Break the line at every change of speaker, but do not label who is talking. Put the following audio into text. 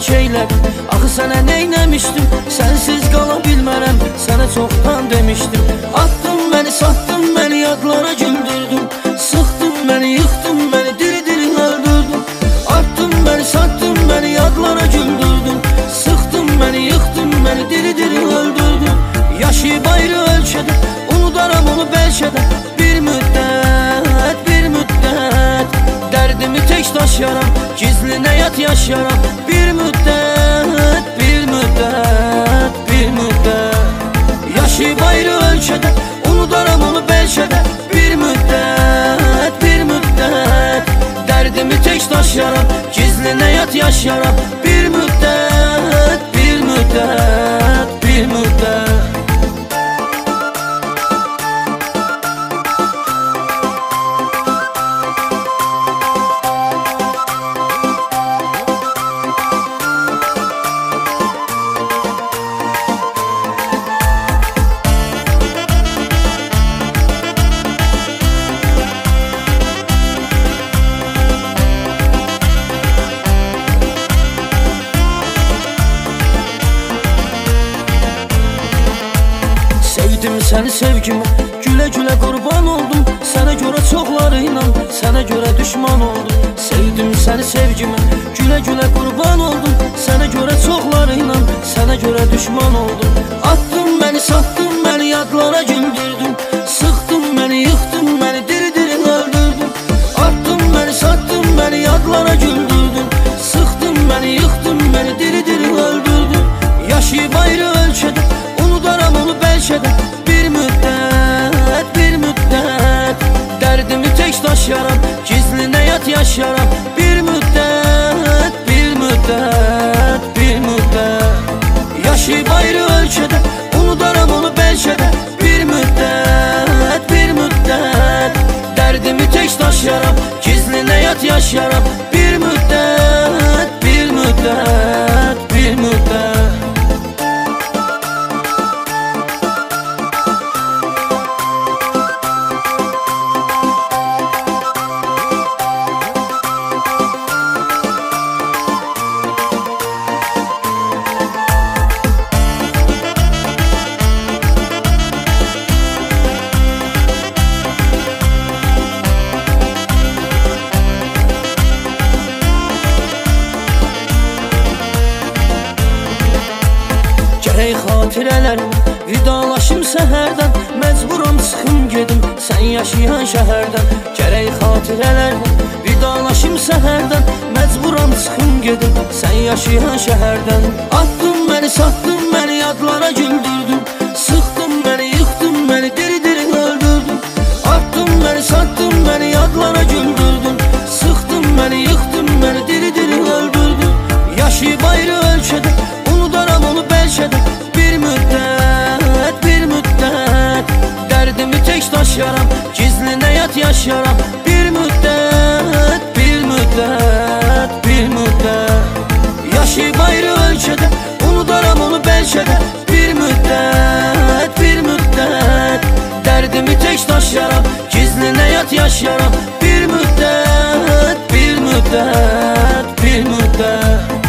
tərk eylədi. Axı sənə neynəmişdim, sənsiz qala bilmərəm, sənə çoxdan demişdim. Attın məni, satdın məni, yadlara güldürdün, sıxdın məni, yıxdın məni, diri-diri öldürdün. Attın məni, satdın məni, yadlara güldürdün, sıxdın məni, yıxdın məni, diri-diri öldürdün. Yaşayıb ayrı ölkədə, unudaram onu bəlkə də bir müddət, bir müddət. Dərdimi tək daşıyaram, gizli həyat yaşayaram, bir müddət, bir müddət, bir müddət. Yaşayıb ayrı ölkədə, unudaram onu bəlkə də bir müddət, bir müddət. Dərdimi tək daşıyaram, gizli həyat yaşayaram, bir müddət, bir müddət, bir müddət. Səni sevgimə, gülə-gülə qurban oldum, sənə görə çoxlarıyla, sənə görə düşman oldum. Sevdim səni sevgimə, gülə-gülə qurban oldum, sənə görə çoxlarıyla, sənə görə düşman oldum. Attın məni, satdın məni, yadlara güldürdün, sıxdın məni, yıxdın məni, diri-diri öldürdün. Attın məni, satdın məni, yadlara güldürdün, sıxdın məni, yıxdın məni, diri-diri öldürdün. Yaşayıb ayrı ölkədə, unudaram onu bəlkə də bir müddət, bir müddət. Dərdimi tək daşıyaram, gizli həyat yaşayaram, bir müddət, bir müddət, bir müddət. Yaşayıb ayrı ölkədə, unudaram onu bəlkə də bir müddət, bir müddət. Dərdimi tək daşıyaram, gizli həyat yaşayaram, bir müddət, bir müddət, bir müddət. Gərək xatirələrim, vidalaşım səhərdən, məcburam çıxım gedim, sən yaşayan şəhərdən. Gərək xatirələrim, vidalaşım səhərdən, məcburam çıxım gedim, sən yaşayan şəhərdən. Attın məni, satdın məni, yadlara güldürdün, sıxdın məni, yıxdın məni, diri-diri öldürdün. Attın məni, satdın məni, yadlara güldürdün, sıxdın məni, yıxdın məni, diri-diri öldürdün. Yaşayıb ayrı ölkədə, unudaram onu bəlkə də bir müddət, bir müddət. Dərdimi tək daşıyaram, gizli həyat yaşayaram, bir müddət, bir müddət, bir müddət. Yaşayıb ayrı ölkədə, unudaram onu bəlkə də bir müddət, bir müddət. Dərdimi tək daşıyaram, gizli həyat yaşayaram, bir müddət, bir müddət, bir müddət.